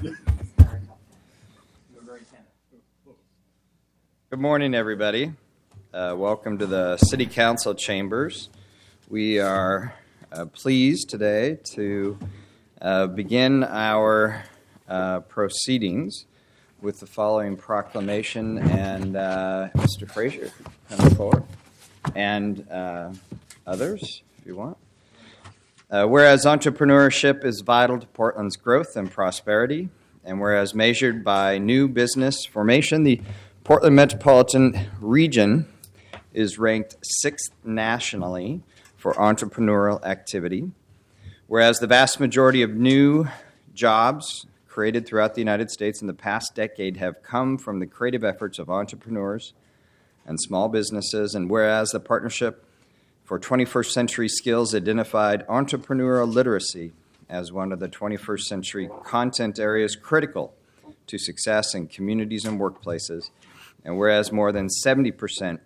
Good morning, everybody. Welcome to the City Council chambers. We are pleased today to begin our proceedings with the following proclamation, and Mr. Frazier, come forward, and others, if you want. Whereas entrepreneurship is vital to Portland's growth and prosperity, and whereas measured by new business formation, the Portland metropolitan region is ranked 6th nationally for entrepreneurial activity, whereas the vast majority of new jobs created throughout the United States in the past decade have come from the creative efforts of entrepreneurs and small businesses, and whereas the Partnership for 21st Century Skills identified entrepreneurial literacy as one of the 21st century content areas critical to success in communities and workplaces, and whereas more than 70%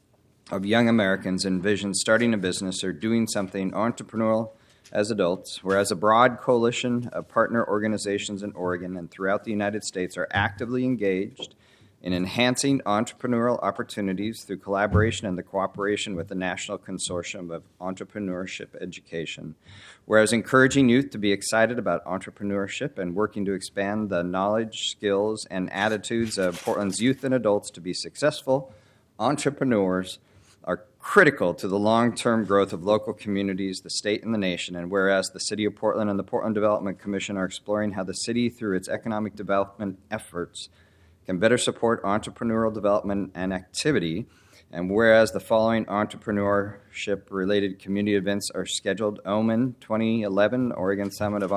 of young Americans envision starting a business or doing something entrepreneurial as adults, whereas a broad coalition of partner organizations in Oregon and throughout the United States are actively engaged in enhancing entrepreneurial opportunities through collaboration and the cooperation with the National Consortium of Entrepreneurship Education, whereas encouraging youth to be excited about entrepreneurship and working to expand the knowledge, skills, and attitudes of Portland's youth and adults to be successful entrepreneurs are critical to the long-term growth of local communities, the state, and the nation, and whereas the City of Portland and the Portland Development Commission are exploring how the city, through its economic development efforts, can better support entrepreneurial development and activity, and whereas the following entrepreneurship-related community events are scheduled: OMEN 2011, Oregon Summit of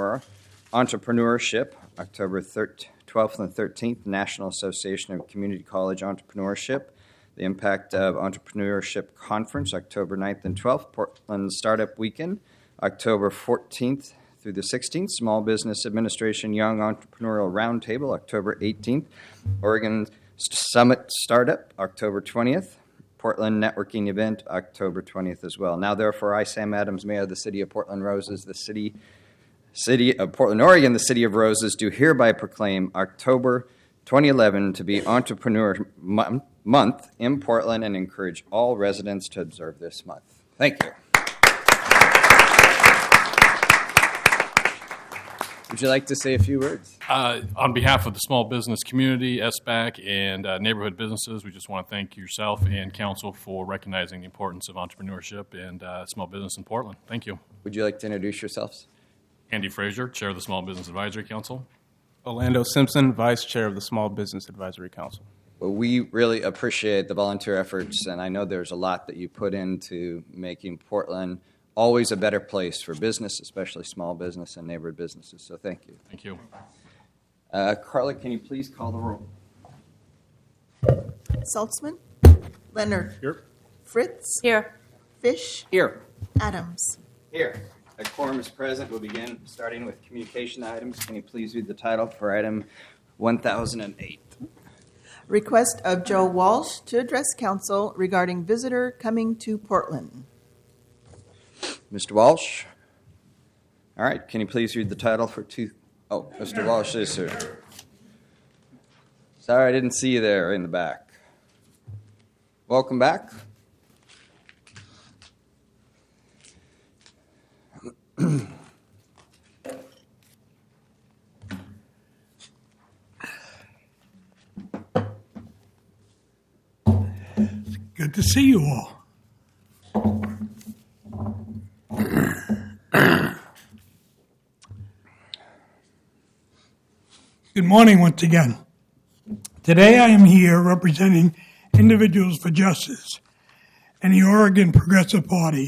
Entrepreneurship, October 12th and 13th, National Association of Community College Entrepreneurship, the Impact of Entrepreneurship Conference, October 9th and 12th, Portland Startup Weekend, October 14th through the 16th, Small Business Administration Young Entrepreneurial Roundtable, October 18th, Oregon Summit Startup, October 20th, Portland Networking Event, October 20th as well. Now, therefore, I, Sam Adams, Mayor of the City of Portland Roses, the City of Portland, Oregon, the City of Roses, do hereby proclaim October 2011 to be Entrepreneur Month in Portland and encourage all residents to observe this month. Thank you. Would you like to say a few words? On behalf of the small business community, SBAC, and neighborhood businesses, we just want to thank yourself and council for recognizing the importance of entrepreneurship and small business in Portland. Thank you. Would you like to introduce yourselves? Andy Frazier, Chair of the Small Business Advisory Council. Orlando Simpson, Vice Chair of the Small Business Advisory Council. Well, we really appreciate the volunteer efforts, and I know there's a lot that you put into making Portland always a better place for business, especially small business and neighborhood businesses. So thank you. Thank you. Carla, can you please call the roll? Saltzman? Leonard? Here. Fritz? Here. Fish? Here. Adams? Here. A quorum is present. We'll begin starting with communication items. Can you please read the title for item 1008? Request of Joe Walsh to address council regarding visitor coming to Portland. Mr. Walsh? All right. Can you please read the title for Oh, Mr. Walsh is here. Sorry, I didn't see you there in the back. Welcome back. Good to see you all. Good morning once again. Today I am here representing Individuals for Justice and the Oregon Progressive Party.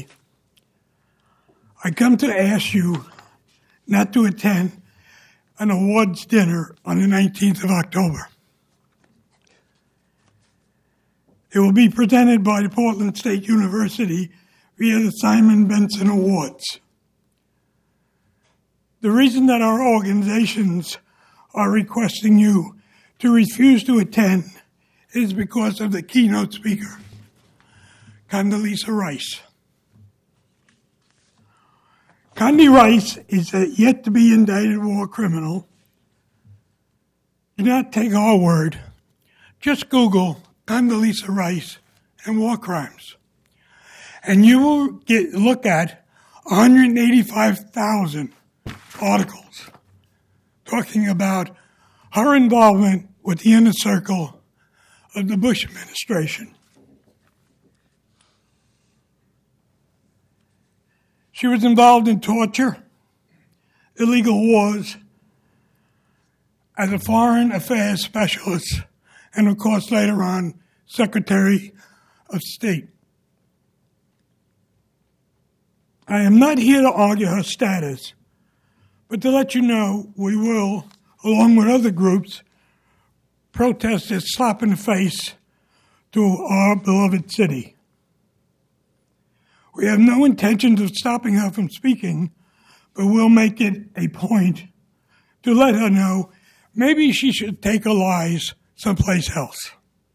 I come to ask you not to attend an awards dinner on the 19th of October. It will be presented by the Portland State University via the Simon Benson Awards. The reason that our organizations are requesting you to refuse to attend is because of the keynote speaker, Condoleezza Rice. Condi Rice is a yet-to-be-indicted war criminal Do not take our word. Just Google Condoleezza Rice and war crimes. And you will look at 185,000 articles talking about her involvement with the inner circle of the Bush administration. She was involved in torture, illegal wars, as a foreign affairs specialist, and of course later on, Secretary of State. I am not here to argue her status, but to let you know we will, along with other groups, protest this slap in the face to our beloved city. We have no intentions of stopping her from speaking, but we'll make it a point to let her know maybe she should take her lies someplace else.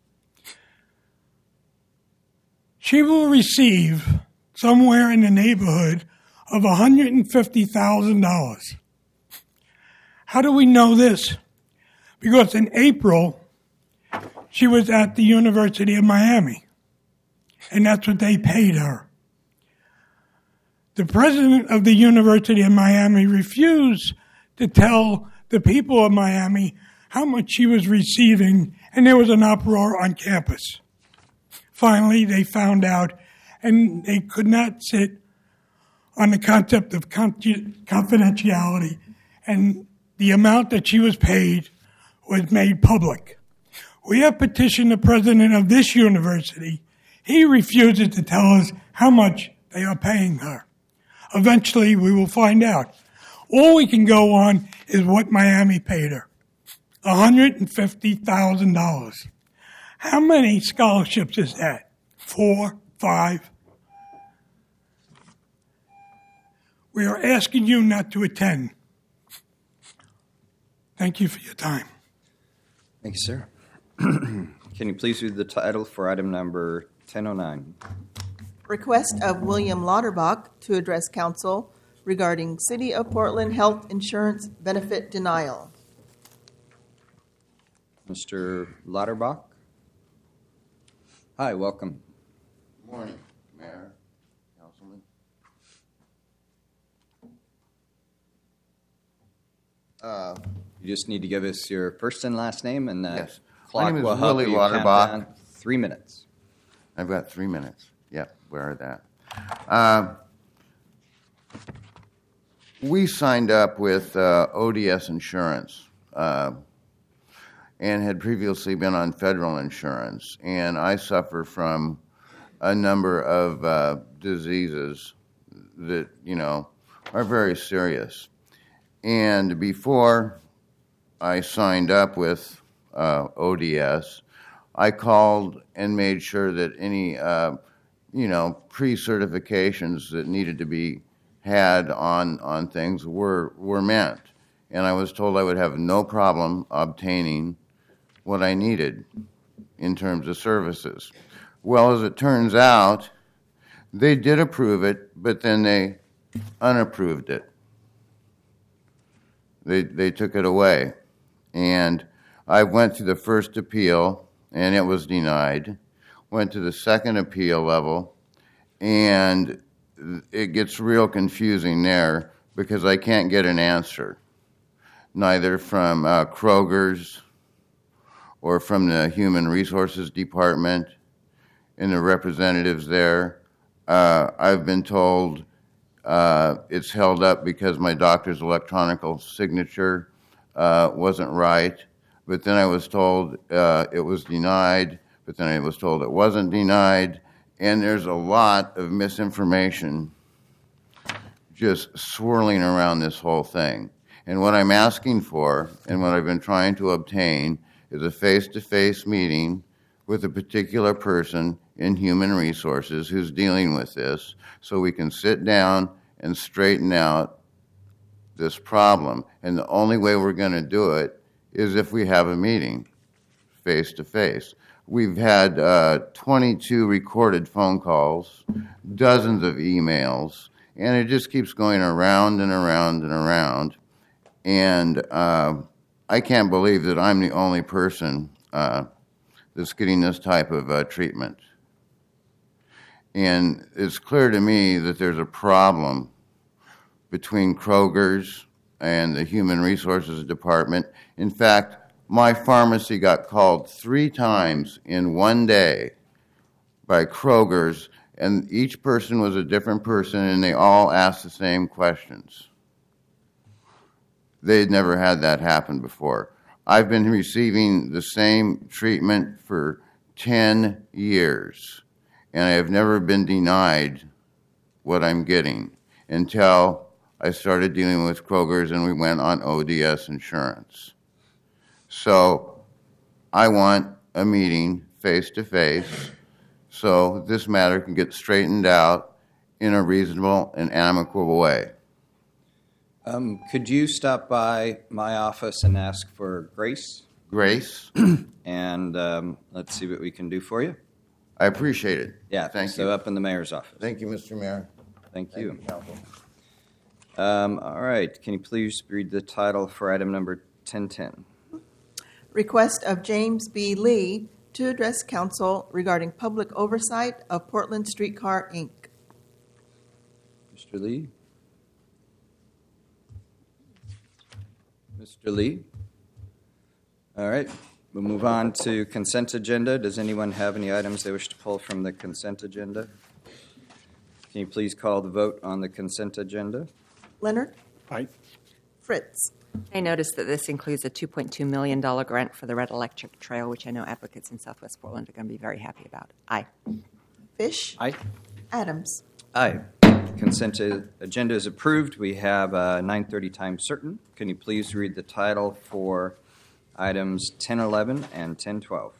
She will receive somewhere in the neighborhood of $150,000. How do we know this? Because in April, she was at the University of Miami, and that's what they paid her. The president of the University of Miami refused to tell the people of Miami how much she was receiving, and there was an uproar on campus. Finally, they found out, and they could not sit on the concept of confidentiality, and the amount that she was paid was made public. We have petitioned the president of this university. He refuses to tell us how much they are paying her. Eventually, we will find out. All we can go on is what Miami paid her, $150,000. How many scholarships is that? 4, 5? We are asking you not to attend. Thank you for your time. Thank you, sir. Can you please read the title for item number 1009? Request of William Lauterbach to address council regarding City of Portland health insurance benefit denial. Mr. Lauterbach? Hi, welcome. Good morning, Mayor, Councilman. You just need to give us your first and last name, and Yes. clock My name is will help Willie you count Lauterbach. down 3 minutes. I've got 3 minutes. Yep, where are that? We signed up with ODS Insurance and had previously been on federal insurance. And I suffer from a number of diseases that, are very serious. And before I signed up with ODS, I called and made sure that any, pre-certifications that needed to be had on things were met. And I was told I would have no problem obtaining what I needed in terms of services. Well, as it turns out, they did approve it, but then they unapproved it. They took it away. And I went to the first appeal, and it was denied. Went to the second appeal level, and it gets real confusing there because I can't get an answer, neither from Kroger's or from the Human Resources Department and the representatives there. I've been told it's held up because my doctor's electronic signature wasn't right, but then I was told it was denied, but then I was told it wasn't denied, and there's a lot of misinformation just swirling around this whole thing. And what I'm asking for, and what I've been trying to obtain, is a face-to-face meeting with a particular person in Human Resources who's dealing with this, so we can sit down and straighten out this problem. And the only way we're going to do it is if we have a meeting face-to-face. We've had 22 recorded phone calls, dozens of emails, and it just keeps going around and around and around. And I I can't believe that I'm the only person that's getting this type of treatment. And it's clear to me that there's a problem between Kroger's and the Human Resources Department. In fact, my pharmacy got called 3 times in one day by Kroger's, and each person was a different person, and they all asked the same questions. They'd never had that happen before. I've been receiving the same treatment for 10 years, and I have never been denied what I'm getting until I started dealing with Kroger's and we went on ODS insurance. So I want a meeting face-to-face so this matter can get straightened out in a reasonable and amicable way. Could you stop by my office and ask for Grace? Grace, And let's see what we can do for you. I appreciate it. Yeah, Thank so you. up in the mayor's office. Thank you, Mr. Mayor. Thank you. Council. All right, can you please read the title for item number 1010? Request of James B. Lee to address council regarding public oversight of Portland Streetcar, Inc. Mr. Lee? Mr. Lee? All right, we'll move on to consent agenda. Does anyone have any items they wish to pull from the consent agenda? Can you please call the vote on the consent agenda? Leonard? Aye. Fritz? I noticed that this includes a $2.2 million grant for the Red Electric Trail, which I know advocates in Southwest Portland are going to be very happy about. Aye. Fish? Aye. Adams? Aye. Consent agenda is approved. We have 9:30 time certain. Can you please read the title for items 1011 and 1012?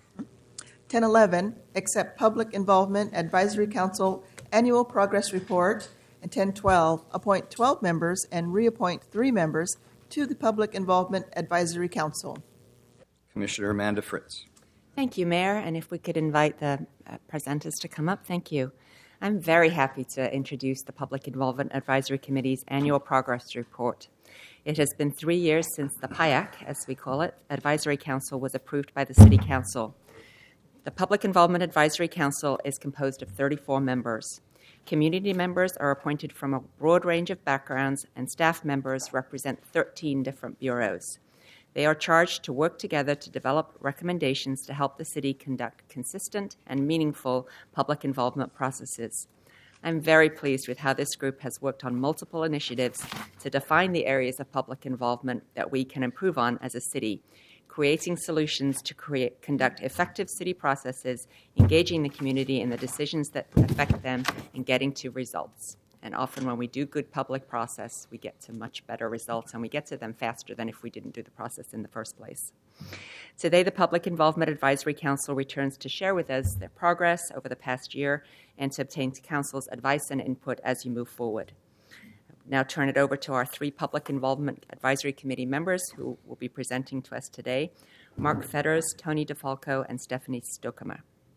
1011, accept Public Involvement Advisory Council Annual Progress Report, and 1012, appoint 12 members and reappoint 3 members to the Public Involvement Advisory Council. Commissioner Amanda Fritz. Thank you, Mayor. And if we could invite the presenters to come up, thank you. I'm very happy to introduce the Public Involvement Advisory Committee's Annual Progress Report. It has been 3 years since the PIAC, as we call it, Advisory Council was approved by the City Council. The Public Involvement Advisory Council is composed of 34 members. Community members are appointed from a broad range of backgrounds, and staff members represent 13 different bureaus. They are charged to work together to develop recommendations to help the city conduct consistent and meaningful public involvement processes. I'm very pleased with how this group has worked on multiple initiatives to define the areas of public involvement that we can improve on as a city, creating solutions to conduct effective city processes, engaging the community in the decisions that affect them, and getting to results. And often when we do good public process, we get to much better results, and we get to them faster than if we didn't do the process in the first place. Today, the Public Involvement Advisory Council returns to share with us their progress over the past year and to obtain Council's advice and input as you move forward. Now turn it over to our 3 Public Involvement Advisory Committee members who will be presenting to us today, Mark Fetters, Tony DeFalco, and Stephanie Stokema.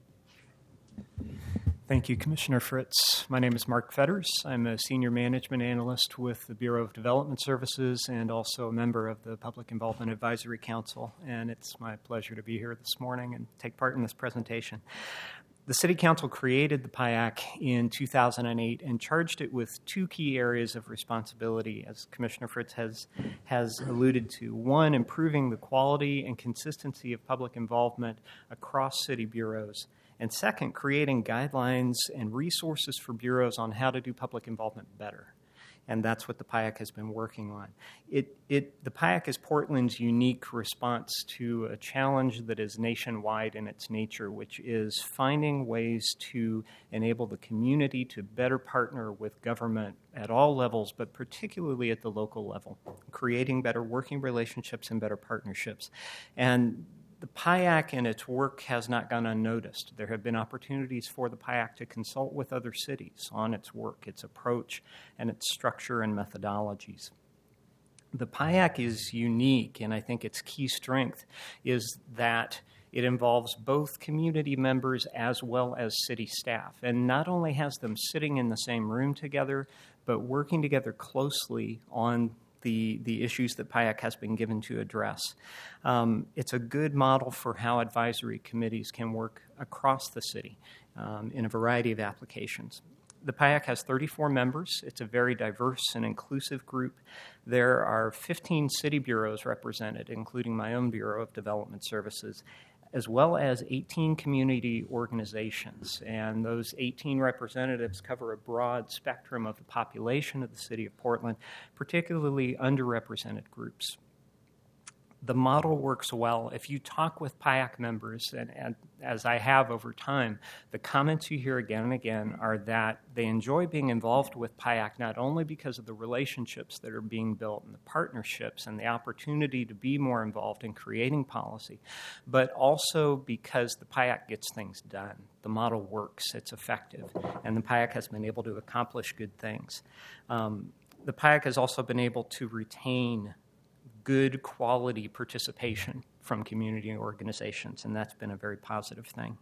Thank you, Commissioner Fritz. My name is Mark Fetters. I'm a senior management analyst with the Bureau of Development Services and also a member of the Public Involvement Advisory Council, and it's my pleasure to be here this morning and take part in this presentation. The City Council created the PIAC in 2008 and charged it with 2 key areas of responsibility, as Commissioner Fritz has alluded to. One, improving the quality and consistency of public involvement across city bureaus. And second, creating guidelines and resources for bureaus on how to do public involvement better. And that's what the PIAC has been working on. The PIAC is Portland's unique response to a challenge that is nationwide in its nature, which is finding ways to enable the community to better partner with government at all levels, but particularly at the local level, creating better working relationships and better partnerships. And the PIAC and its work has not gone unnoticed. There have been opportunities for the PIAC to consult with other cities on its work, its approach, and its structure and methodologies. The PIAC is unique, and I think its key strength is that it involves both community members as well as city staff, and not only has them sitting in the same room together, but working together closely on the issues that PIAC has been given to address. It's a good model for how advisory committees can work across the city in a variety of applications. The PIAC has 34 members. It's a very diverse and inclusive group. There are 15 city bureaus represented, including my own Bureau of Development Services, as well as 18 community organizations. And those 18 representatives cover a broad spectrum of the population of the city of Portland, particularly underrepresented groups. The model works well. If you talk with PIAC members, and as I have over time, the comments you hear again and again are that they enjoy being involved with PIAC not only because of the relationships that are being built and the partnerships and the opportunity to be more involved in creating policy, but also because the PIAC gets things done. The model works, it's effective, and the PIAC has been able to accomplish good things. The PIAC has also been able to retain good quality participation from community organizations, and that's been a very positive thing.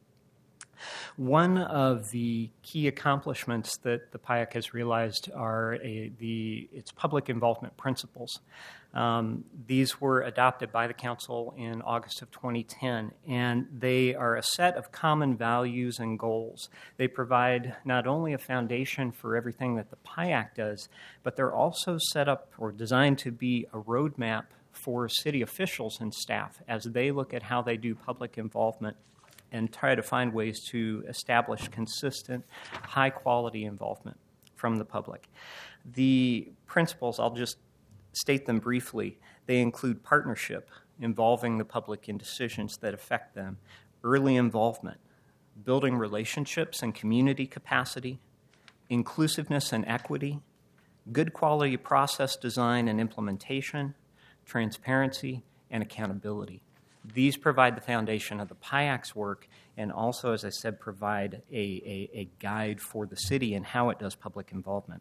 One of the key accomplishments that the PIAC has realized are its public involvement principles. These were adopted by the Council in August of 2010, and they are a set of common values and goals. They provide not only a foundation for everything that the PIAC does, but they're also set up or designed to be a roadmap for city officials and staff as they look at how they do public involvement and try to find ways to establish consistent, high-quality involvement from the public. The principles, I'll just state them briefly. They include partnership, involving the public in decisions that affect them, early involvement, building relationships and community capacity, inclusiveness and equity, good quality process design and implementation, transparency, and accountability. These provide the foundation of the PIAC's work and also, as I said, provide a guide for the city and how it does public involvement.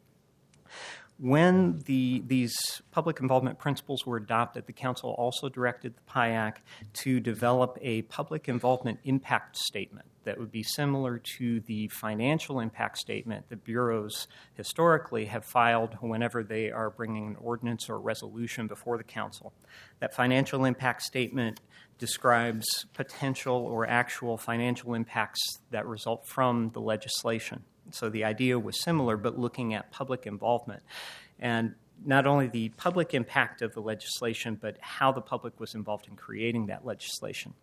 When these public involvement principles were adopted, the Council also directed the PIAC to develop a public involvement impact statement that would be similar to the financial impact statement that bureaus historically have filed whenever they are bringing an ordinance or resolution before the Council. That financial impact statement describes potential or actual financial impacts that result from the legislation. So the idea was similar, but looking at public involvement. And not only the public impact of the legislation, but how the public was involved in creating that legislation.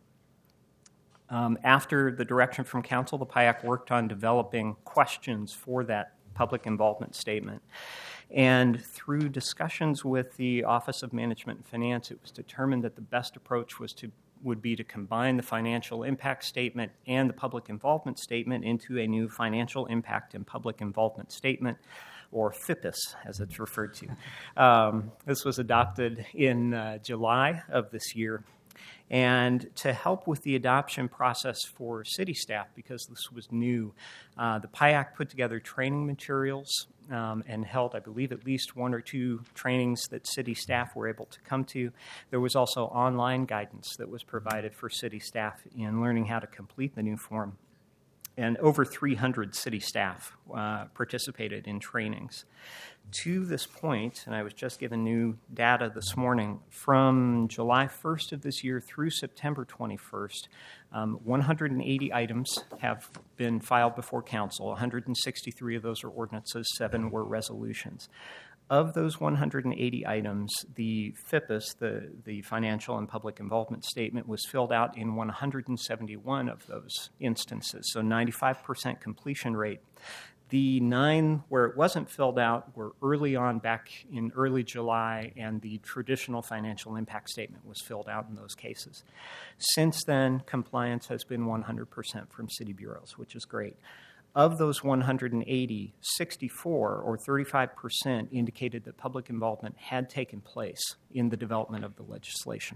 After the direction from Council, the PIAC worked on developing questions for that public involvement statement. And through discussions with the Office of Management and Finance, it was determined that the best approach would be to combine the financial impact statement and the public involvement statement into a new financial impact and public involvement statement, or FIPIS, as it's referred to. This was adopted in July of this year. And to help with the adoption process for city staff, because this was new, the PIAC put together training materials and held, I believe, at least one or two trainings that city staff were able to come to. There was also online guidance that was provided for city staff in learning how to complete the new form. And over 300 city staff participated in trainings. To this point, and I was just given new data this morning, from July 1st of this year through September 21st, 180 items have been filed before Council. 163 of those are ordinances, 7 were resolutions. Of those 180 items, the FIPIS, the Financial and Public Involvement Statement, was filled out in 171 of those instances, so 95% completion rate. The 9 where it wasn't filled out were early on, back in early July, and the traditional financial impact statement was filled out in those cases. Since then, compliance has been 100% from city bureaus, which is great. Of those 180, 64 or 35% indicated that public involvement had taken place in the development of the legislation.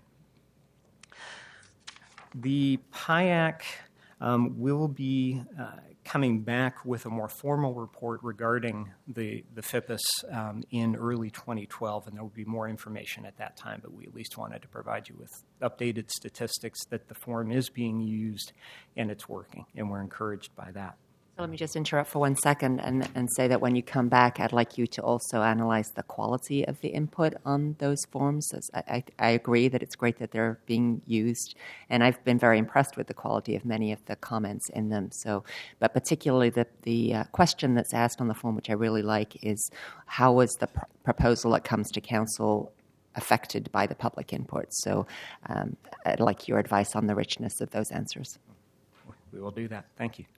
The PIAC will be coming back with a more formal report regarding the FIPIS in early 2012, and there will be more information at that time, but we at least wanted to provide you with updated statistics that the form is being used and it's working, and we're encouraged by that. So let me just interrupt for 1 second and say that when you come back, I'd like you to also analyze the quality of the input on those forms. As I agree that it's great that they're being used, and I've been very impressed with the quality of many of the comments in them. So, but particularly the question that's asked on the form, which I really like, is how was the proposal that comes to council affected by the public input? So I'd like your advice on the richness of those answers. We will do that. Thank you.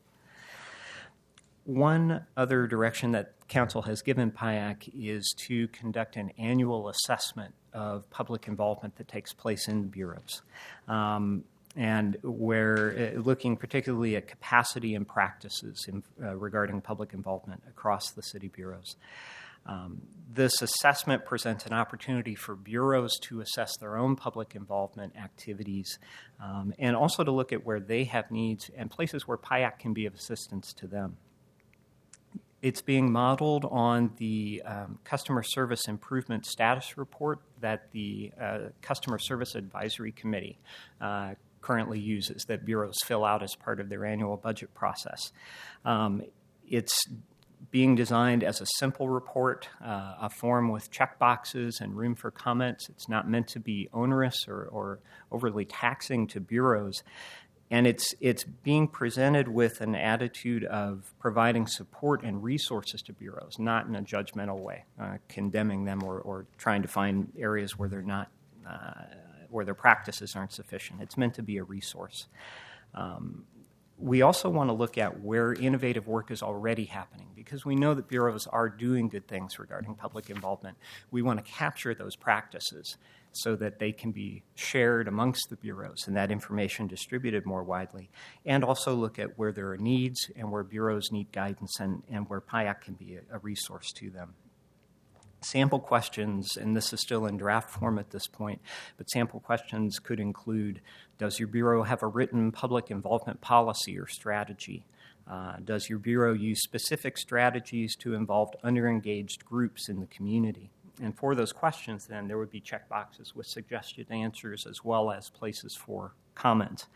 One other direction that Council has given PIAC is to conduct an annual assessment of public involvement that takes place in the bureaus. And we're looking particularly at capacity and practices regarding public involvement across the city bureaus. This assessment presents an opportunity for bureaus to assess their own public involvement activities and also to look at where they have needs and places where PIAC can be of assistance to them. It's being modeled on the Customer Service Improvement Status Report that the Customer Service Advisory Committee currently uses, that bureaus fill out as part of their annual budget process. It's being designed as a simple report, a form with checkboxes and room for comments. It's not meant to be onerous or overly taxing to bureaus. And it's being presented with an attitude of providing support and resources to bureaus, not in a judgmental way, condemning them or trying to find areas where they're not, where their practices aren't sufficient. It's meant to be a resource. We also want to look at where innovative work is already happening because we know that bureaus are doing good things regarding public involvement. We want to capture those practices so that they can be shared amongst the bureaus and that information distributed more widely, and also look at where there are needs and where bureaus need guidance and where PIAC can be a resource to them. Sample questions, and this is still in draft form at this point, but sample questions could include, does your bureau have a written public involvement policy or strategy? Does your bureau use specific strategies to involve underengaged groups in the community? And for those questions, then, there would be checkboxes with suggested answers as well as places for comment.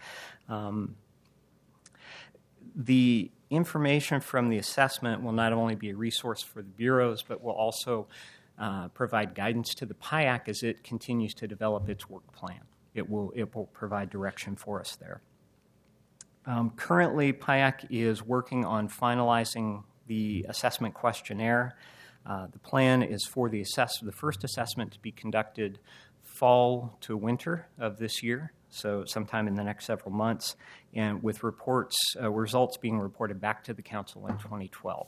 The information from the assessment will not only be a resource for the bureaus, but will also provide guidance to the PIAC as it continues to develop its work plan. It will provide direction for us there. Currently, PIAC is working on finalizing the assessment questionnaire. The plan is for the first assessment to be conducted fall to winter of this year, so sometime in the next several months, and with results being reported back to the Council in 2012.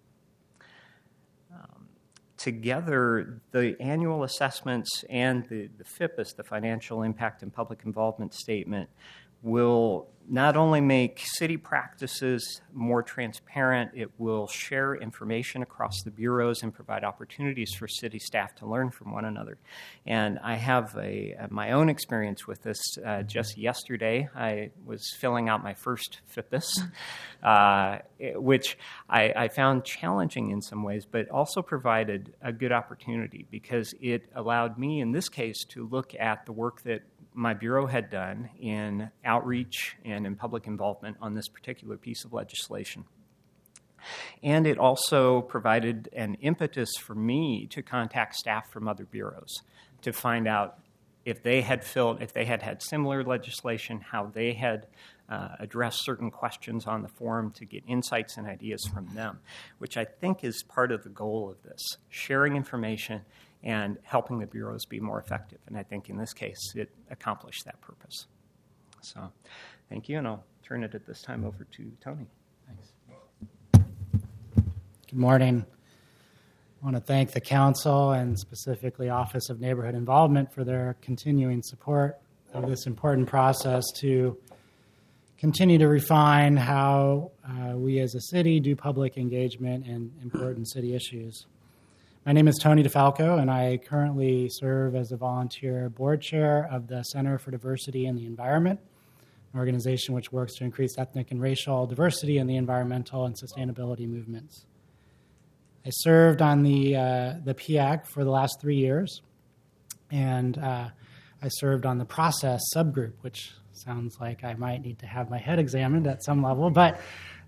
Together, the annual assessments and the FIPIS, the Financial Impact and Public Involvement Statement, will not only make city practices more transparent, it will share information across the bureaus and provide opportunities for city staff to learn from one another. And I have my own experience with this. Just yesterday, I was filling out my first FIPIS, which I found challenging in some ways, but also provided a good opportunity because it allowed me, in this case, to look at the work that my bureau had done in outreach and in public involvement on this particular piece of legislation. And it also provided an impetus for me to contact staff from other bureaus to find out if they had had similar legislation, how they had addressed certain questions on the form, to get insights and ideas from them, which I think is part of the goal of this, sharing information and helping the bureaus be more effective. And I think in this case, it accomplished that purpose. So thank you, and I'll turn it at this time over to Tony. Thanks. Good morning. I want to thank the Council and specifically Office of Neighborhood Involvement for their continuing support of this important process to continue to refine how we as a city do public engagement in important city issues. My name is Tony DeFalco, and I currently serve as a volunteer board chair of the Center for Diversity in the Environment, an organization which works to increase ethnic and racial diversity in the environmental and sustainability movements. I served on the PIAC for the last 3 years, and I served on the process subgroup, which sounds like I might need to have my head examined at some level, but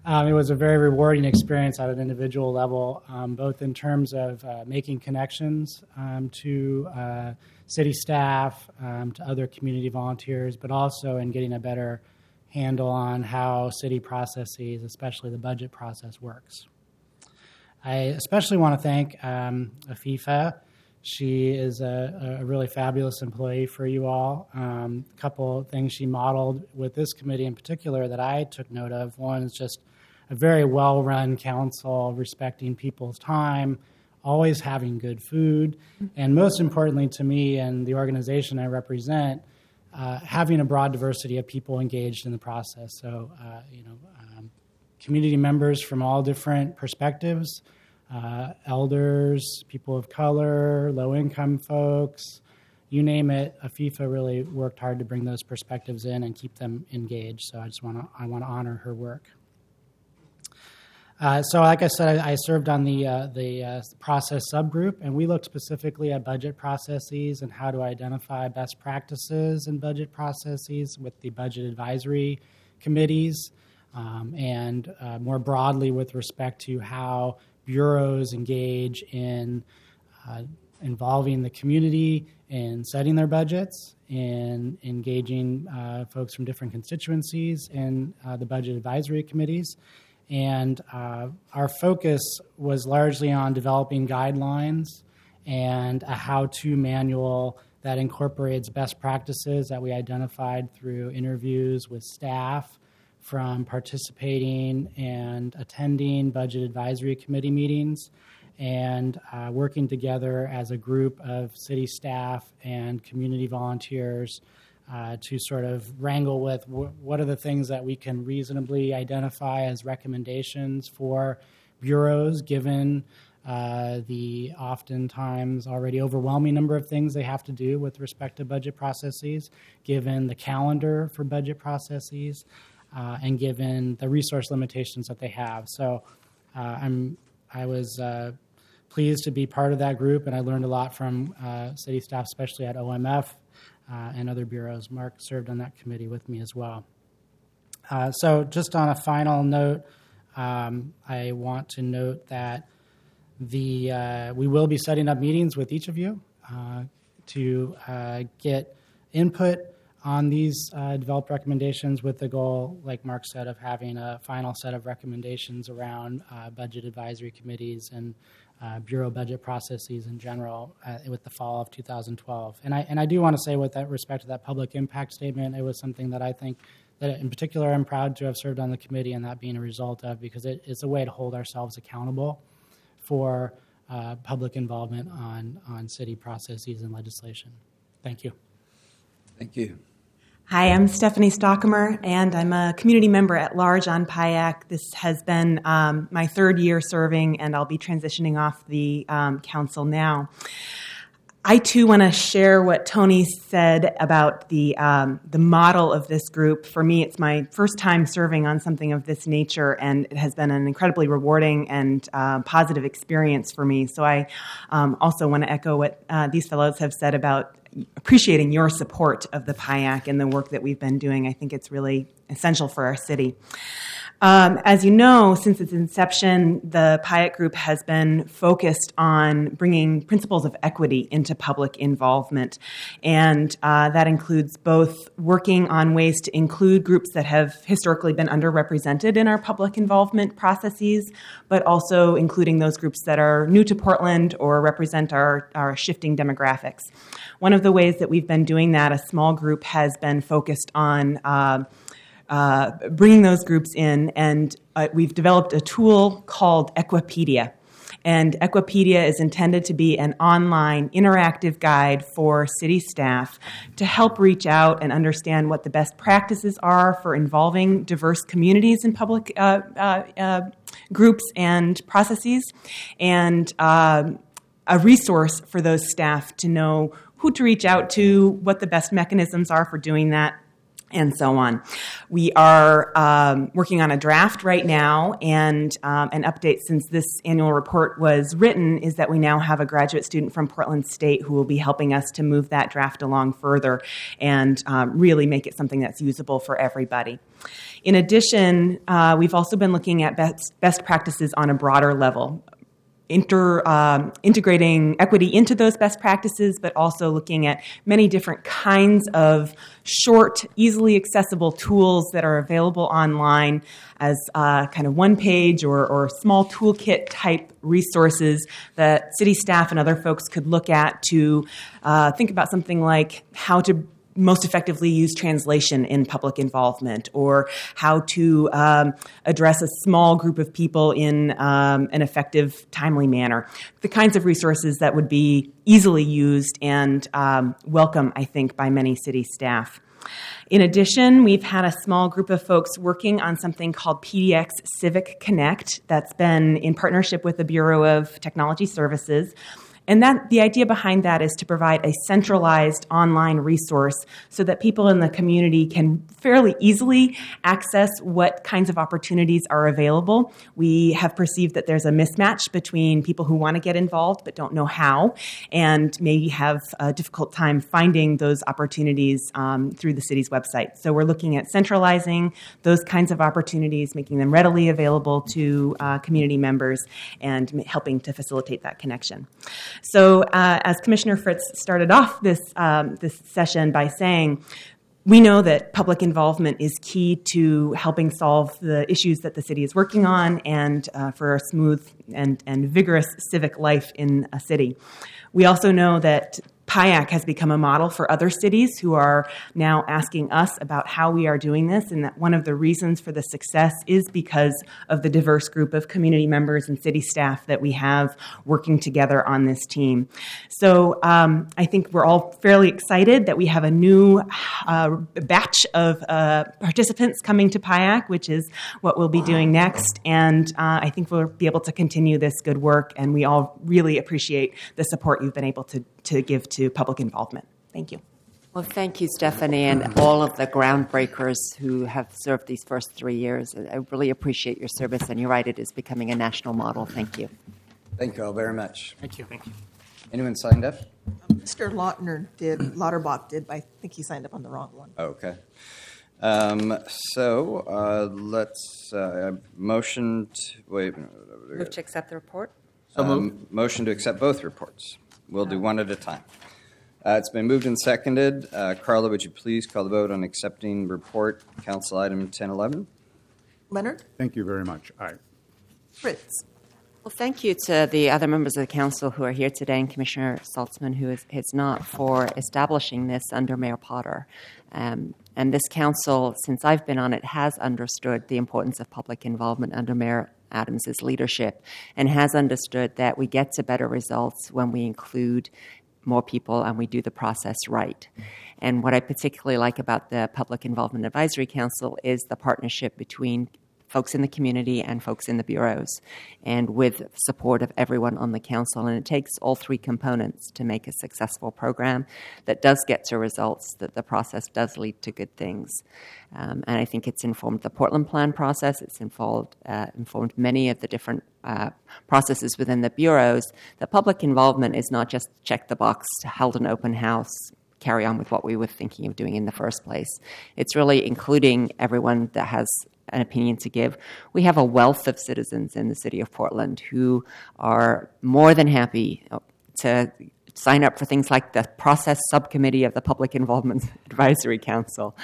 It was a very rewarding experience at an individual level, both in terms of making connections to city staff, to other community volunteers, but also in getting a better handle on how city processes, especially the budget process, works. I especially want to thank Afifa. She is a really fabulous employee for you all. A couple of things she modeled with this committee in particular that I took note of. One is just a very well-run council, respecting people's time, always having good food, and most importantly to me and the organization I represent, having a broad diversity of people engaged in the process. So, community members from all different perspectives, elders, people of color, low-income folks, you name it. Afifa really worked hard to bring those perspectives in and keep them engaged. So I want to honor her work. So, like I said, I served on the process subgroup, and we looked specifically at budget processes and how to identify best practices in budget processes with the budget advisory committees, and more broadly with respect to how bureaus engage in involving the community in setting their budgets, in engaging folks from different constituencies in the budget advisory committees. And our focus was largely on developing guidelines and a how-to manual that incorporates best practices that we identified through interviews with staff from participating and attending budget advisory committee meetings, and working together as a group of city staff and community volunteers to sort of wrangle with what are the things that we can reasonably identify as recommendations for bureaus, given the oftentimes already overwhelming number of things they have to do with respect to budget processes, given the calendar for budget processes, and given the resource limitations that they have. So I was pleased to be part of that group, and I learned a lot from city staff, especially at OMF and other bureaus. Mark served on that committee with me as well. So just on a final note, I want to note that we will be setting up meetings with each of you to get input on these developed recommendations, with the goal, like Mark said, of having a final set of recommendations around budget advisory committees and bureau budget processes in general with the fall of 2012. And I do want to say, with that respect to that public impact statement, it was something that I think that in particular I'm proud to have served on the committee and that being a result of, because it's a way to hold ourselves accountable for public involvement on city processes and legislation. Thank you. Thank you. Hi, I'm Stephanie Stockamer, and I'm a community member at large on PIAC. This has been my third year serving, and I'll be transitioning off the council now. I, too, want to share what Tony said about the model of this group. For me, it's my first time serving on something of this nature, and it has been an incredibly rewarding and positive experience for me. So I also want to echo what these fellows have said about appreciating your support of the PIAC and the work that we've been doing. I think it's really essential for our city. As you know, since its inception, the PIAC group has been focused on bringing principles of equity into public involvement. And that includes both working on ways to include groups that have historically been underrepresented in our public involvement processes, but also including those groups that are new to Portland or represent our shifting demographics. One of the ways that we've been doing that, a small group has been focused on bringing those groups in, and we've developed a tool called Equipedia. And Equipedia is intended to be an online interactive guide for city staff to help reach out and understand what the best practices are for involving diverse communities in public groups and processes, and a resource for those staff to know who to reach out to, what the best mechanisms are for doing that, and so on. We are working on a draft right now, and an update since this annual report was written is that we now have a graduate student from Portland State who will be helping us to move that draft along further and really make it something that's usable for everybody. In addition, we've also been looking at best practices on a broader level, integrating equity into those best practices, but also looking at many different kinds of short, easily accessible tools that are available online as kind of one-page or small toolkit type resources that city staff and other folks could look at to think about something like how to most effectively use translation in public involvement, or how to address a small group of people in an effective, timely manner. The kinds of resources that would be easily used and welcome, I think, by many city staff. In addition, we've had a small group of folks working on something called PDX Civic Connect that's been in partnership with the Bureau of Technology Services. And the idea behind that is to provide a centralized online resource so that people in the community can fairly easily access what kinds of opportunities are available. We have perceived that there's a mismatch between people who want to get involved but don't know how, and maybe have a difficult time finding those opportunities through the city's website. So we're looking at centralizing those kinds of opportunities, making them readily available to community members, and helping to facilitate that connection. So as Commissioner Fritz started off this session by saying, we know that public involvement is key to helping solve the issues that the city is working on and for a smooth and vigorous civic life in a city. We also know that PIAC has become a model for other cities who are now asking us about how we are doing this, and that one of the reasons for the success is because of the diverse group of community members and city staff that we have working together on this team. So I think we're all fairly excited that we have a new batch of participants coming to PIAC, which is what we'll be doing next, and I think we'll be able to continue this good work, and we all really appreciate the support you've been able to give to public involvement. Thank you. Well, thank you, Stephanie, and all of the groundbreakers who have served these first 3 years. I really appreciate your service, and you're right, it is becoming a national model. Thank you. Thank you all very much. Thank you. Thank you. Anyone signed up? Mr. Lauterbach did, but I think he signed up on the wrong one. Okay. Let's motion to wait. Move to accept the report. Motion to accept both reports. We'll do one at a time. It's been moved and seconded. Carla, would you please call the vote on accepting report, Council Item 1011? Leonard? Thank you very much. Aye. Fritz? Well, thank you to the other members of the council who are here today, and Commissioner Saltzman, who is not, for establishing this under Mayor Potter. And this council, since I've been on it, has understood the importance of public involvement under Mayor Adams' leadership, and has understood that we get to better results when we include more people and we do the process right. And what I particularly like about the Public Involvement Advisory Council is the partnership between folks in the community and folks in the bureaus, and with support of everyone on the council. And it takes all three components to make a successful program that does get to results, that the process does lead to good things. And I think it's informed the Portland Plan process. It's informed many of the different processes within the bureaus. The public involvement is not just check the box, held an open house, carry on with what we were thinking of doing in the first place. It's really including everyone that has an opinion to give. We have a wealth of citizens in the city of Portland who are more than happy to sign up for things like the process subcommittee of the Public Involvement Advisory Council,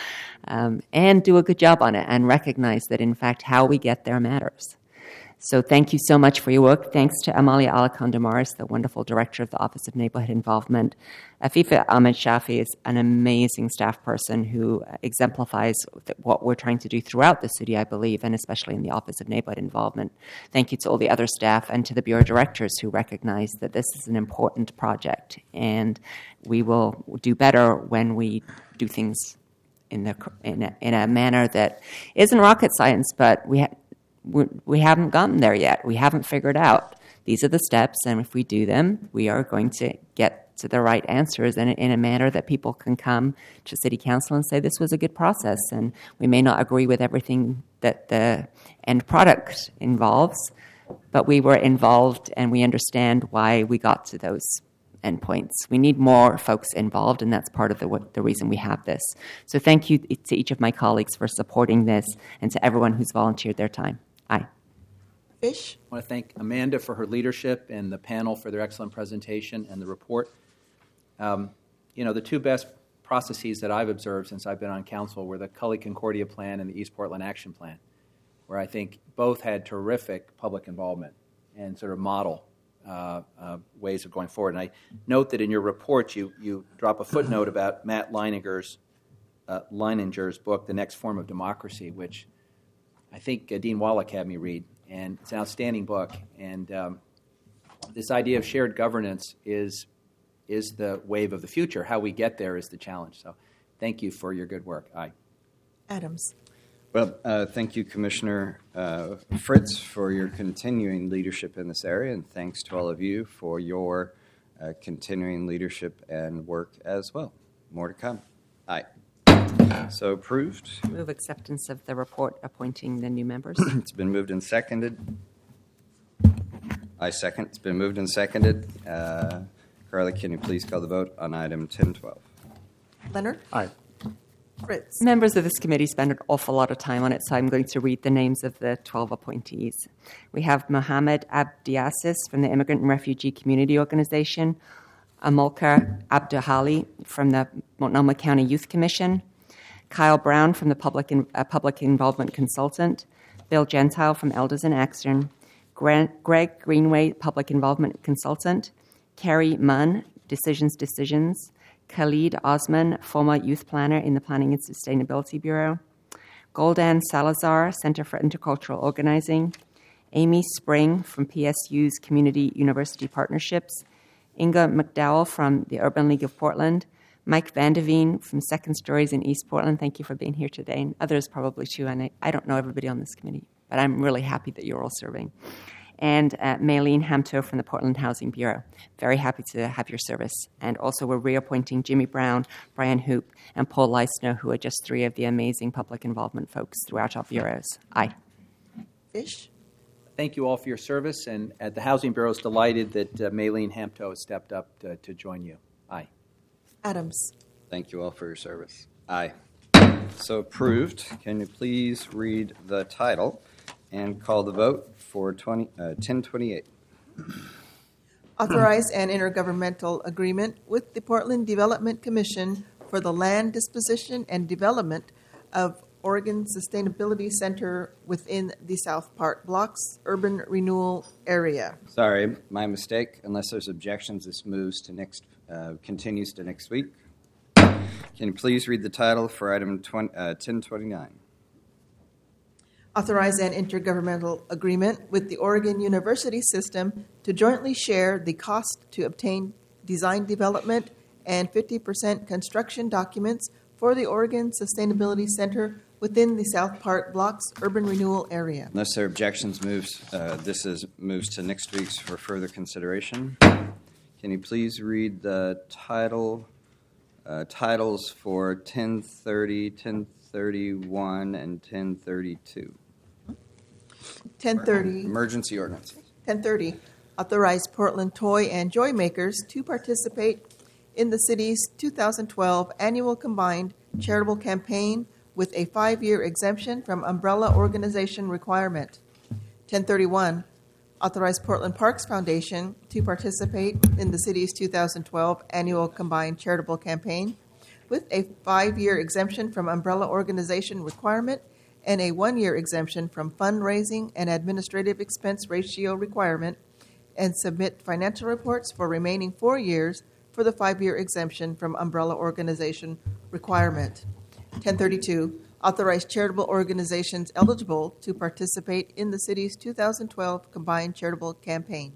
and do a good job on it and recognize that, in fact, how we get there matters. So thank you so much for your work. Thanks to Amalia Alakon-Damaris, the wonderful director of the Office of Neighborhood Involvement. Afifa Ahmed Shafi is an amazing staff person who exemplifies what we're trying to do throughout the city, I believe, and especially in the Office of Neighborhood Involvement. Thank you to all the other staff and to the Bureau directors who recognize that this is an important project, and we will do better when we do things in a manner that isn't rocket science, but we haven't gotten there yet. We haven't figured out these are the steps, and if we do them, we are going to get to the right answers in a manner that people can come to City Council and say this was a good process, and we may not agree with everything that the end product involves, but we were involved and we understand why we got to those endpoints. We need more folks involved, and that's part of the reason we have this. So thank you to each of my colleagues for supporting this and to everyone who's volunteered their time. Aye. Fish? I want to thank Amanda for her leadership and the panel for their excellent presentation and the report. The two best processes that I've observed since I've been on council were the Cully Concordia Plan and the East Portland Action Plan, where I think both had terrific public involvement and sort of model ways of going forward. And I note that in your report you drop a footnote about Matt Leininger's book, The Next Form of Democracy, which I think Dean Wallach had me read. And it's an outstanding book. And this idea of shared governance is the wave of the future. How we get there is the challenge. So thank you for your good work. Aye. Adams. Well, thank you, Commissioner Fritz, for your continuing leadership in this area, and thanks to all of you for your continuing leadership and work as well. More to come. Aye. So approved. Move acceptance of the report appointing the new members. It's been moved and seconded. I second. It's been moved and seconded. Carly, can you please call the vote on item 1012? Leonard? Aye. Fritz? Members of this committee spend an awful lot of time on it, so I'm going to read the names of the 12 appointees. We have Mohammed Abdiasis from the Immigrant and Refugee Community Organization, Amulkar Abduhali from the Multnomah County Youth Commission, Kyle Brown from the Public Involvement Consultant, Bill Gentile from Elders in Action, Greg Greenway, Public Involvement Consultant, Carrie Munn, Decisions, Khalid Osman, former youth planner in the Planning and Sustainability Bureau, Goldan Salazar, Center for Intercultural Organizing, Amy Spring from PSU's Community University Partnerships, Inga McDowell from the Urban League of Portland, Mike Vandeveen from Second Stories in East Portland. Thank you for being here today, and others probably too. And I don't know everybody on this committee, but I'm really happy that you're all serving. And Maylene Hamto from the Portland Housing Bureau. Very happy to have your service. And also we're reappointing Jimmy Brown, Brian Hoop, and Paul Leisner, who are just three of the amazing public involvement folks throughout our bureaus. Aye. Fish? Thank you all for your service. And the Housing Bureau is delighted that Maylene Hamto has stepped up to join you. Aye. Adams. Thank you all for your service. Aye. So approved. Can you please read the title and call the vote for 1028? Authorize an intergovernmental agreement with the Portland Development Commission for the land disposition and development of Oregon Sustainability Center within the South Park Blocks urban renewal area. Sorry, my mistake. Unless there's objections, this continues to next week. Can you please read the title for item 1029? Authorize an intergovernmental agreement with the Oregon University System to jointly share the cost to obtain design development and 50% construction documents for the Oregon Sustainability Center within the South Park Blocks urban renewal area. Unless there are objections, moves to next week's for further consideration. Can you please read the titles for 1030, 1031, and 1032? 1030. Emergency ordinance. 1030. Authorize Portland Toy and Joy Makers to participate in the city's 2012 annual combined charitable campaign with a 5-year exemption from umbrella organization requirement. 1031. Authorize Portland Parks Foundation to participate in the city's 2012 annual combined charitable campaign with a 5-year exemption from umbrella organization requirement and a 1-year exemption from fundraising and administrative expense ratio requirement, and submit financial reports for remaining 4 years for the 5-year exemption from umbrella organization requirement. 1032. Authorize charitable organizations eligible to participate in the city's 2012 combined charitable campaign.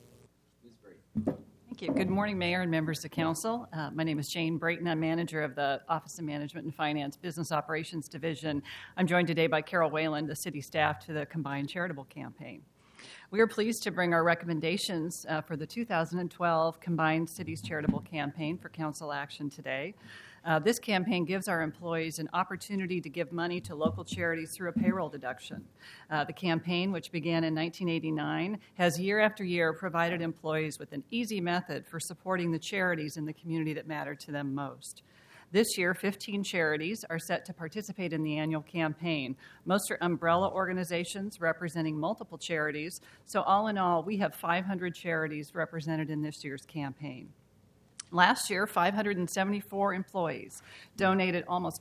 Thank you. Good morning, Mayor and members of Council. My name is Jane Brayton. I'm manager of the Office of Management and Finance Business Operations Division. I'm joined today by Carol Whalen, the city staff to the combined charitable campaign. We are pleased to bring our recommendations for the 2012 Combined Cities Charitable Campaign for council action today. This campaign gives our employees an opportunity to give money to local charities through a payroll deduction. The campaign, which began in 1989, has year after year provided employees with an easy method for supporting the charities in the community that matter to them most. This year, 15 charities are set to participate in the annual campaign. Most are umbrella organizations representing multiple charities, so all in all, we have 500 charities represented in this year's campaign. Last year, 574 employees donated almost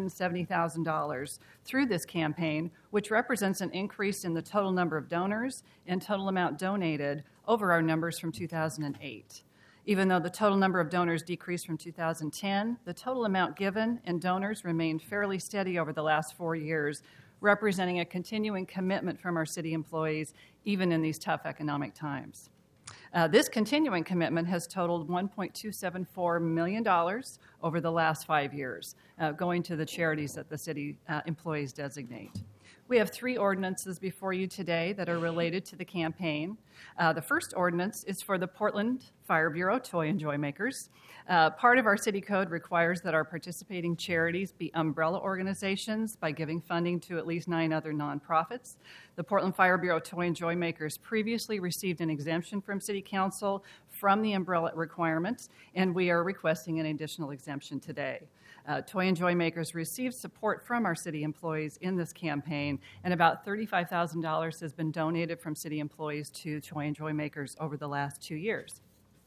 $270,000 through this campaign, which represents an increase in the total number of donors and total amount donated over our numbers from 2008. Even though the total number of donors decreased from 2010, the total amount given and donors remained fairly steady over the last 4 years, representing a continuing commitment from our city employees, even in these tough economic times. This continuing commitment has totaled $1.274 million over the last 5 years, going to the charities that the city employees designate. We have 3 ordinances before you today that are related to the campaign. The first ordinance is for the Portland Fire Bureau Toy and Joy Makers. Part of our city code requires that our participating charities be umbrella organizations by giving funding to at least 9 other nonprofits. The Portland Fire Bureau Toy and Joy Makers previously received an exemption from City Council from the umbrella requirements, and we are requesting an additional exemption today. Toy and Joy Makers received support from our city employees in this campaign, and about $35,000 has been donated from city employees to Toy and Joy Makers over the last 2 years.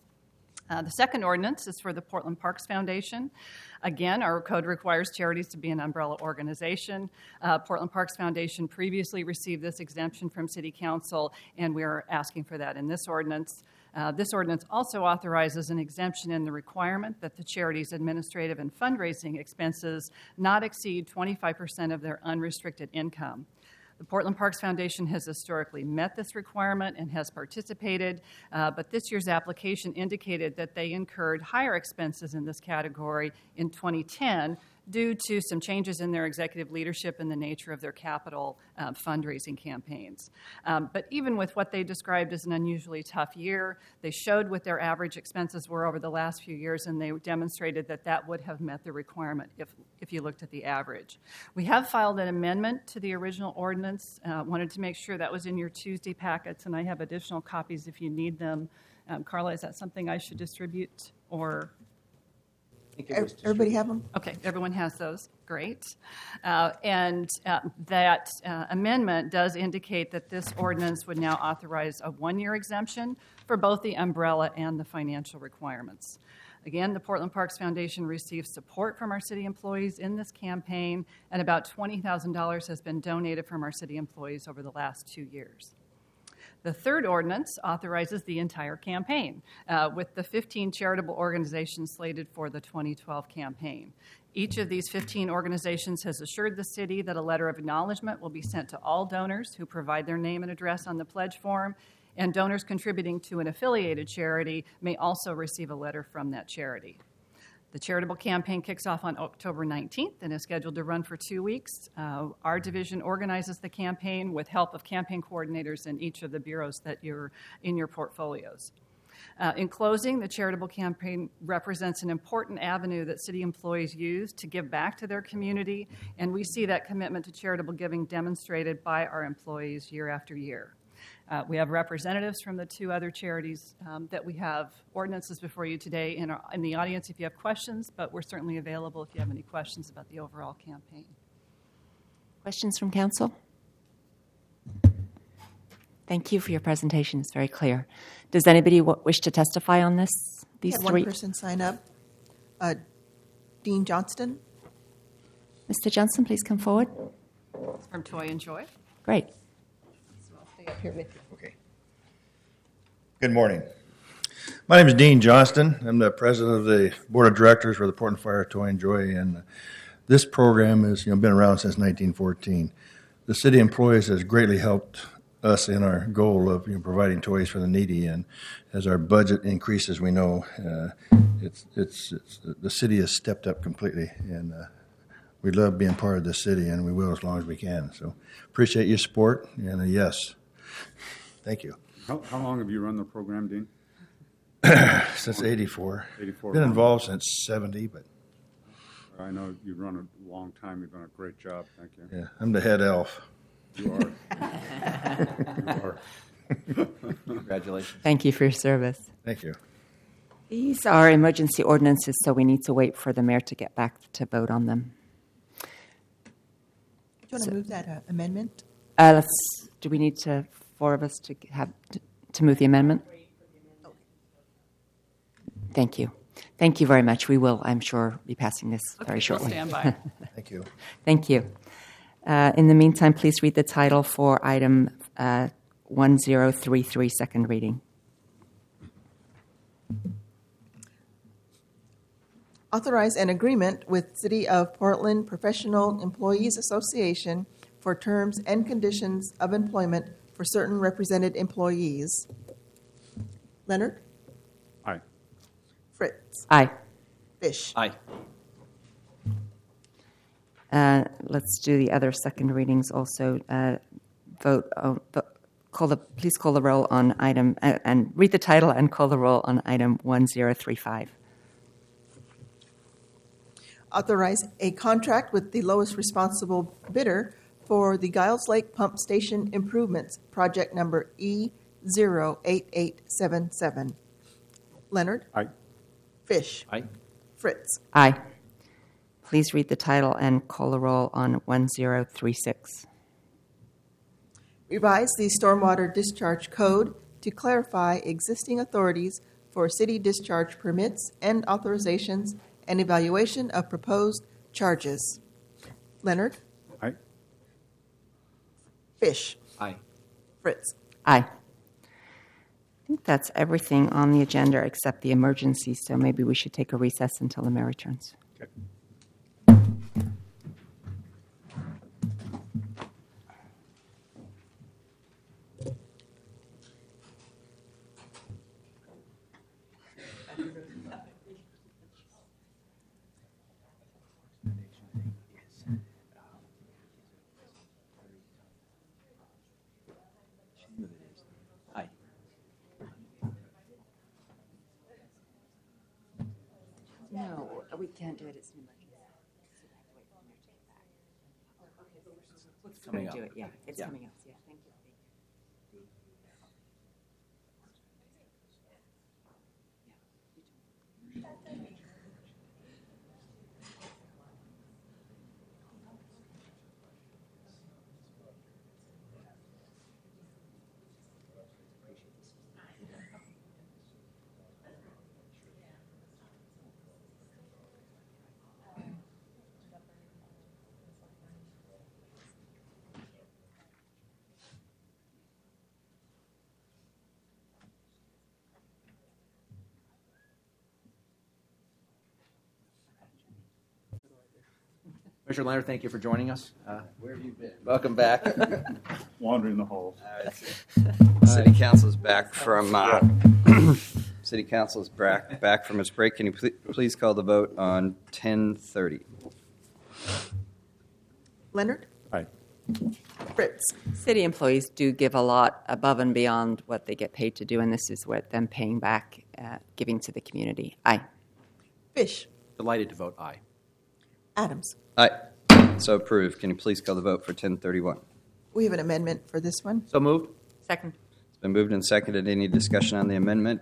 The second ordinance is for the Portland Parks Foundation. Again, our code requires charities to be an umbrella organization. Portland Parks Foundation previously received this exemption from City Council, and we are asking for that in this ordinance. This ordinance also authorizes an exemption in the requirement that the charity's administrative and fundraising expenses not exceed 25% of their unrestricted income. The Portland Parks Foundation has historically met this requirement and has participated, but this year's application indicated that they incurred higher expenses in this category in 2010 due to some changes in their executive leadership and the nature of their capital fundraising campaigns. But even with what they described as an unusually tough year, they showed what their average expenses were over the last few years, and they demonstrated that that would have met the requirement if you looked at the average. We have filed an amendment to the original ordinance. Wanted to make sure that was in your Tuesday packets, and I have additional copies if you need them. Carla, is that something I should distribute, or... Everybody have them? Okay, everyone has those. Great. And that amendment does indicate that this ordinance would now authorize a 1-year exemption for both the umbrella and the financial requirements. Again, the Portland Parks Foundation received support from our city employees in this campaign, and about $20,000 has been donated from our city employees over the last 2 years. The third ordinance authorizes the entire campaign, with the 15 charitable organizations slated for the 2012 campaign. Each of these 15 organizations has assured the city that a letter of acknowledgement will be sent to all donors who provide their name and address on the pledge form, and donors contributing to an affiliated charity may also receive a letter from that charity. The charitable campaign kicks off on October 19th and is scheduled to run for 2 weeks. Our division organizes the campaign with help of campaign coordinators in each of the bureaus that you're in your portfolios. In closing, the charitable campaign represents an important avenue that city employees use to give back to their community, and we see that commitment to charitable giving demonstrated by our employees year after year. We have representatives from the 2 other charities that we have ordinances before you today in the audience if you have questions, but we're certainly available if you have any questions about the overall campaign. Questions from council? Thank you for your presentation. It's very clear. Does anybody wish to testify on this? These We had 3? one person sign up. Dean Johnston. Mr. Johnson, please come forward. From Toy and Joy. Great. Up here with you. Okay. Good morning. My name is Dean Johnston. I'm the president of the board of directors for the Portland Fire Toy and Joy, and this program has been around since 1914. The city employees has greatly helped us in our goal of providing toys for the needy, and as our budget increases, we know the city has stepped up completely, and we love being part of this city, and we will as long as we can. So appreciate your support, and a yes. Thank you. How long have you run the program, Dean? Since 84. 84. Been involved since 70, but I know you've run a long time. You've done a great job. Thank you. yeah, I'm the head elf. You are. You are. Congratulations. Thank you for your service. Thank you. These are emergency ordinances, so we need to wait for the mayor to get back to vote on them. Do you want to move that amendment? Do we need four of us to move the amendment? Thank you. Thank you very much. We will, I'm sure, be passing this very shortly. Stand by. Thank you. Thank you. In the meantime, please read the title for item 1033, second reading. Authorize an agreement with City of Portland Professional Employees Association for terms and conditions of employment for certain represented employees. Leonard? Aye. Fritz? Aye. Fish? Aye. Let's do the other second readings also. Please call the roll on item, and read the title and call the roll on item 1035. Authorize a contract with the lowest responsible bidder for the Giles Lake Pump Station Improvements, project number E08877. Leonard? Aye. Fish? Aye. Fritz? Aye. Please read the title and call the roll on 1036. Revise the Stormwater Discharge Code to clarify existing authorities for city discharge permits and authorizations and evaluation of proposed charges. Leonard? Aye. Fish? Aye. Fritz? Aye. I think that's everything on the agenda except the emergency, so maybe we should take a recess until the mayor returns. Okay. Aye. No, we can't do it. It's an emergency. Coming up. Do it. Yeah, it's Yeah. coming up. Yeah, thank you. Commissioner Leonard, thank you for joining us. Where have you been? Welcome back. Wandering the halls. City Council's back from City Council's back from its break. Can you please call the vote on 1030? Leonard? Aye. Fritz? City employees do give a lot above and beyond what they get paid to do, and this is what them paying back, giving to the community. Aye. Fish? Delighted to vote aye. Adams? Aye. So approved. Can you please call the vote for 1031? We have an amendment for this one. So moved. Second. It's been moved and seconded. Any discussion on the amendment?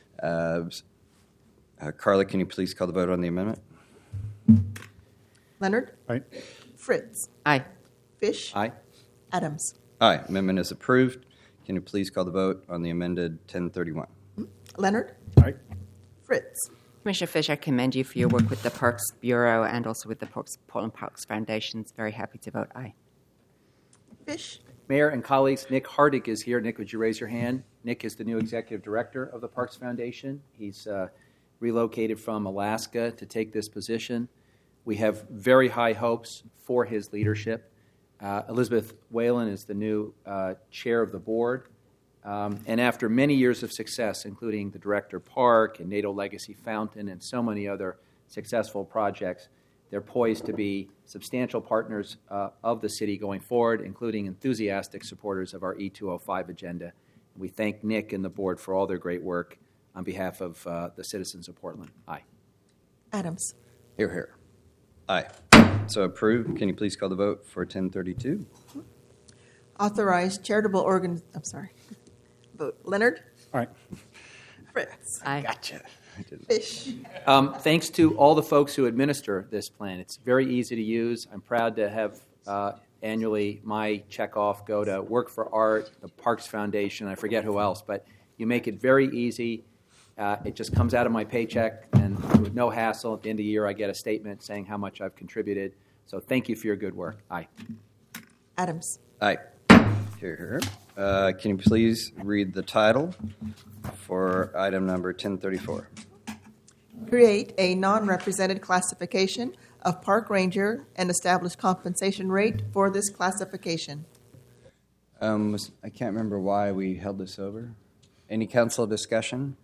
Carla, can you please call the vote on the amendment? Leonard? Aye. Fritz? Aye. Fish? Aye. Adams? Aye. Amendment is approved. Can you please call the vote on the amended 1031? Leonard? Aye. Fritz? Commissioner Fish, I commend you for your work with the Parks Bureau and also with the Portland Parks Foundation. Very happy to vote aye. Fish? Mayor and colleagues, Nick Hardig is here. Nick, would you raise your hand? Nick is the new executive director of the Parks Foundation. He's relocated from Alaska to take this position. We have very high hopes for his leadership. Elizabeth Whalen is the new chair of the board. And after many years of success, including the Director Park and NATO Legacy Fountain and so many other successful projects, they're poised to be substantial partners of the city going forward, including enthusiastic supporters of our E205 agenda. We thank Nick and the board for all their great work on behalf of the citizens of Portland. Aye. Adams. Hear, hear. Aye. So approved. Can you please call the vote for 1032? Authorize charitable vote. Leonard. Aye. Fritz. Aye. Gotcha. Fish. Thanks to all the folks who administer this plan. It's very easy to use. I'm proud to have annually my checkoff go to Work for Art, the Parks Foundation, I forget who else, but you make it very easy. It just comes out of my paycheck, and with no hassle. At the end of the year, I get a statement saying how much I've contributed. So thank you for your good work. Aye. Adams. Aye. Hear, hear. Can you please read the title for item number 1034? Create a non-represented classification of park ranger and establish compensation rate for this classification. I can't remember why we held this over. Any council discussion?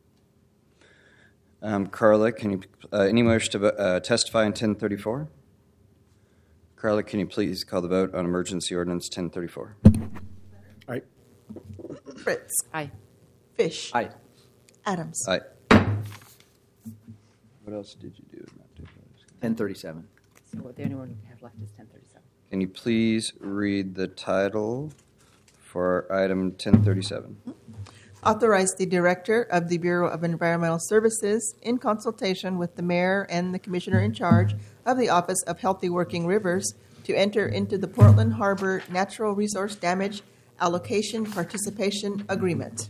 Carla, can you any wish to testify in 1034? Carla, can you please call the vote on emergency ordinance 1034? Aye. Fritz. Aye. Fish. Aye. Adams. Aye. What else did you do? 1037. So the only one we have left is 1037. Can you please read the title for item 1037? Authorize the Director of the Bureau of Environmental Services, in consultation with the Mayor and the Commissioner in charge of the Office of Healthy Working Rivers, to enter into the Portland Harbor Natural Resource Damage Allocation Participation Agreement.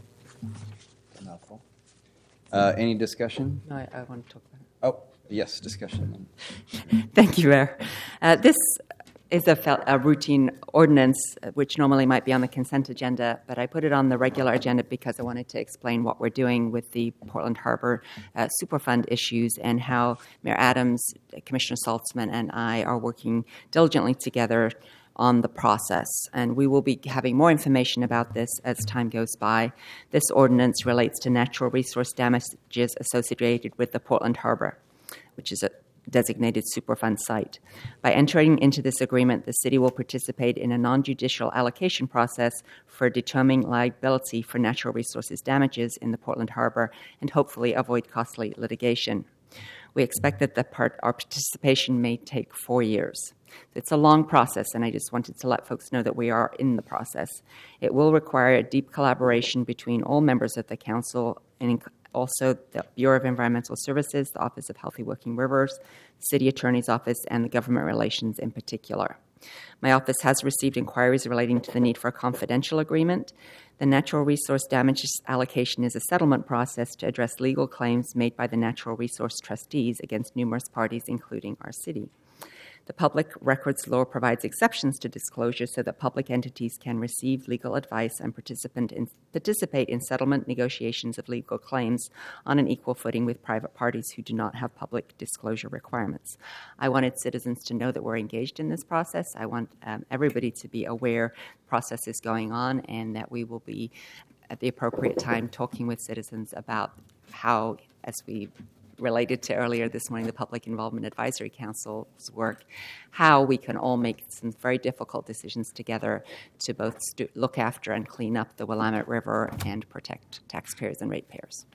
Any discussion? No, I want to talk about it. Oh, yes, discussion. Thank you, Mayor. This is a routine ordinance, which normally might be on the consent agenda, but I put it on the regular agenda because I wanted to explain what we're doing with the Portland Harbor Superfund issues and how Mayor Adams, Commissioner Saltzman, and I are working diligently together on the process. And we will be having more information about this as time goes by. This ordinance relates to natural resource damages associated with the Portland Harbor, which is a designated Superfund site. By entering into this agreement, the city will participate in a non-judicial allocation process for determining liability for natural resources damages in the Portland Harbor and hopefully avoid costly litigation. We expect that our participation may take 4 years. It's a long process, and I just wanted to let folks know that we are in the process. It will require a deep collaboration between all members of the council and also the Bureau of Environmental Services, the Office of Healthy Working Rivers, the City Attorney's Office, and the Government Relations in particular. My office has received inquiries relating to the need for a confidential agreement. The natural resource damages allocation is a settlement process to address legal claims made by the natural resource trustees against numerous parties, including our city. The public records law provides exceptions to disclosure so that public entities can receive legal advice and participate in settlement negotiations of legal claims on an equal footing with private parties who do not have public disclosure requirements. I wanted citizens to know that we're engaged in this process. I want everybody to be aware the process is going on and that we will be, at the appropriate time, talking with citizens about how, as we related to earlier this morning, the Public Involvement Advisory Council's work, how we can all make some very difficult decisions together to both look after and clean up the Willamette River and protect taxpayers and ratepayers.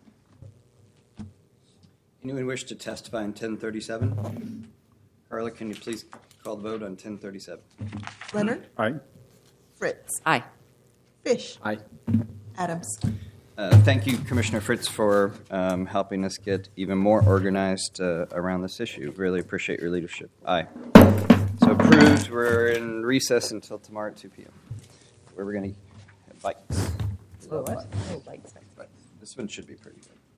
Anyone wish to testify in 1037? Carla, can you please call the vote on 1037? Leonard. Aye. Fritz. Aye. Fish. Aye. Adams. Thank you, Commissioner Fritz, for helping us get even more organized around this issue. Really appreciate your leadership. Aye. So approved. We're in recess until tomorrow at 2 p.m. where we're going to have bikes. Oh, what? Oh, bikes. This one should be pretty good.